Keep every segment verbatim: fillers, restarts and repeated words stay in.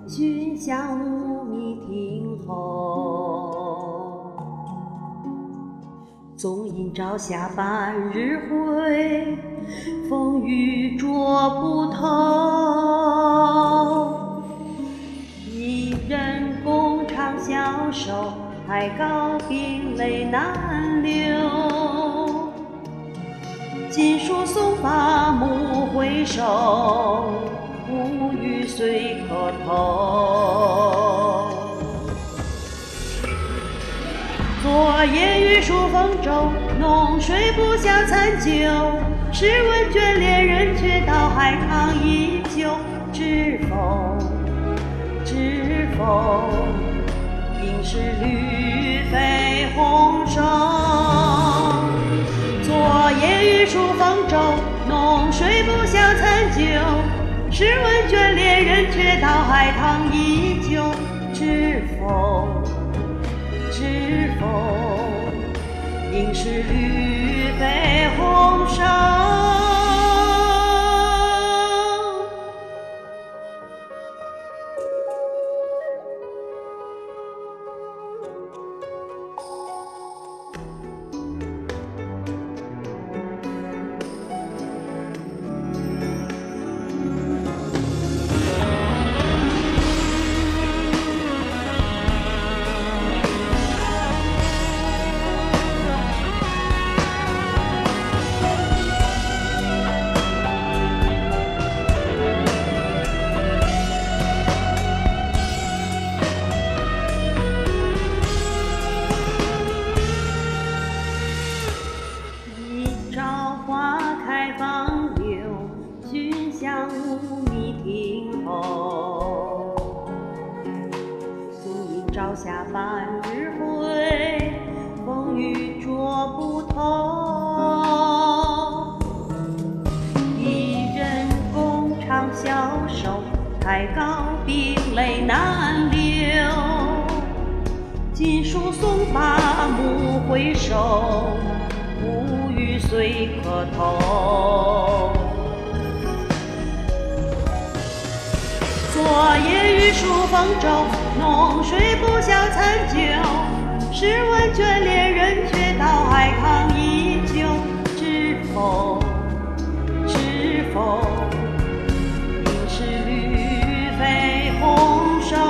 君向无觅听候。纵饮朝霞半日晖，风雨捉不透。一人共长相守，太高冰泪难流。锦书送罢暮回首，无语虽可投。昨夜雨疏风骤，浓水不消残酒。试问眷恋人，却道海棠依旧。知否？知否？应是绿肥红瘦。昨夜雨疏风骤，浓水不消残酒。试问眷恋人，却道海棠依旧。知否？知否？应是绿肥红瘦。向无觅听候，纵饮朝霞半日晖，风雨捉不透。一人共长相守，太高冰泪难流。锦书送罢暮回首，无语虽可投。昨夜雨疏风骤，浓水不消残酒。试问眷恋人，却道海棠依旧。知否？知否？应是绿肥红瘦。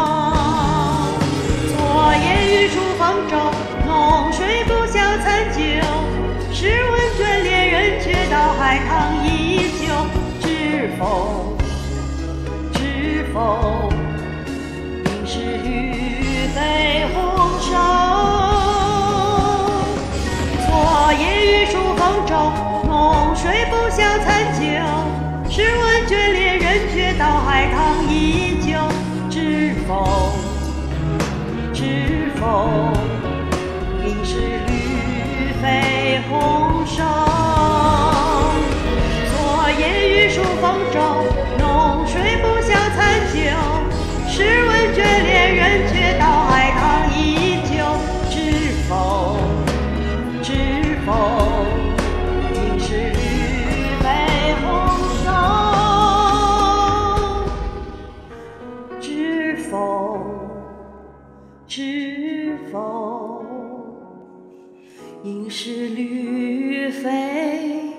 昨夜雨疏风骤，浓水不消残酒。试问眷恋人，却道海棠依旧。知否？知否？应是绿肥红瘦。昨夜雨疏风骤，浓水不消残酒。试问眷恋人，却道海棠依旧。知否？知否？应是绿肥红瘦。昨夜雨疏风骤，浓水不消残酒。试问眷恋人，却道海棠依旧。知否？知否？应是绿肥红瘦。知否？知否？应是绿肥